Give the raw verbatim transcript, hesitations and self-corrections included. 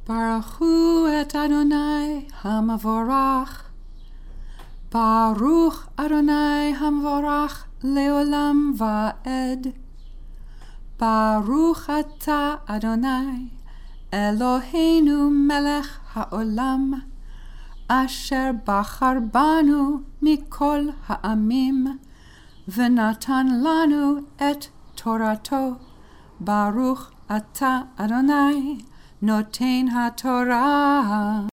ברכו את אדוני המבורך. ברוך אדוני המבורך לעולם ועד. ברוך אתה אדוני אלוהינו מלך העולם, אשר בחר בנו מכל העמים, ונתן לנו את תורתו. ברוך אתה אדוני נותן התורה.